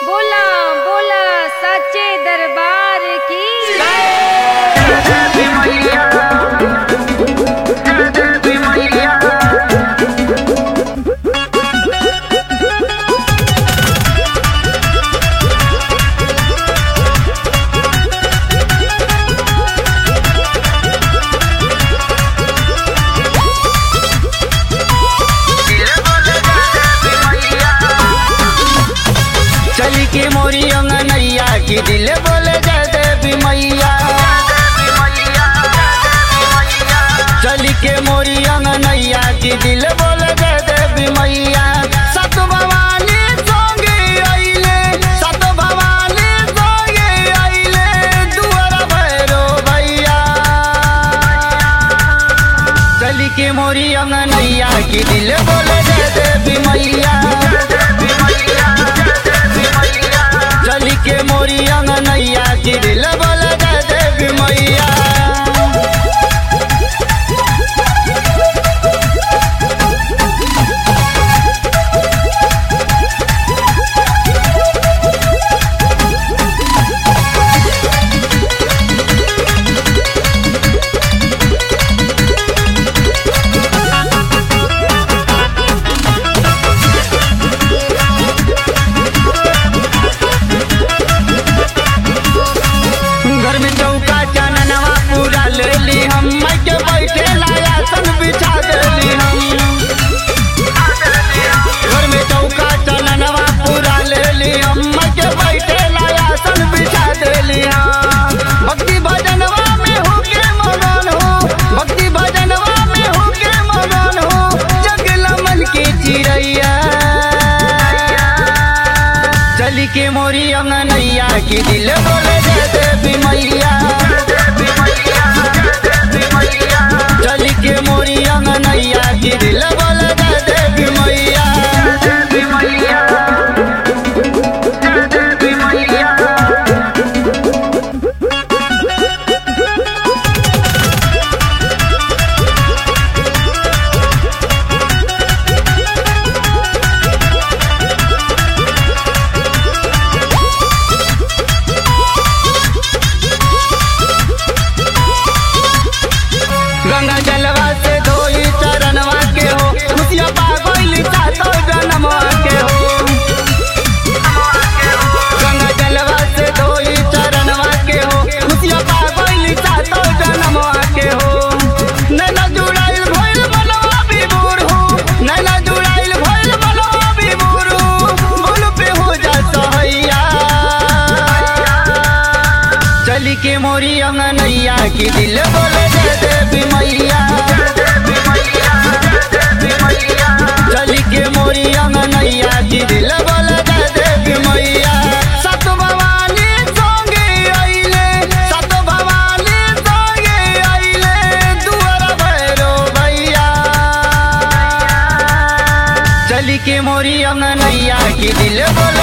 बोला बोला सच्चे दरबार की चली के मोरी अंगनैया की दिल बोले जय देवी मैया। चली के मोरी अंगनैया की दिल बोले जय देवी मैया। सत भवानी सोंगे आइले, सत भवानी सोंगे आइले, दुआर भैरो भैया। चली के मोरी अंगनैया की दिल बोले जय देवी मैया। चली के मोरी अंगनैया की दिल बोले जय देवी मैया। घर में चौका चाननवा पूरा ले ली हम, मैं के बैठे लाया सन बिछा देली हम। घर में चौका चाननवा पूरा ले ली हम, मैं के बैठे लाया सन बिछा देली हम। भक्ति भजनवा में हो के मगन हो, भक्ति भजनवा में हो के मगन हो, जगला मन की चिड़ैया। चली के मोरी अंगनैया की दिल बोले जय देवी मैया। चली के मोरी अंगनैया की दिल बोले जय देवी मैया। गंगा जलवा से धोई चरणवा के हो, खुशिया पागल सातो जन्मवा के हो। गंगा जलवा से धोई चरणवा के हो, खुशिया पागल सातो जन्मवा के हो। नैना जुड़ाइल भइल मनवा विभोर हो, नैना जुड़ाइल भइल मनवा विभोर हो, भूल पे हो जा सहैया। चली के मोरी अंगनैया की दिल बोले जय देवी मैया। चली के मोरी अंगनैया की दिल बोले जय देवी मैया। सत भवानी सोंगे आइले, सत भवानी सोंगे आइले, दुआर भैरो भैया। चली के मोरी अंगनैया की दिल बोले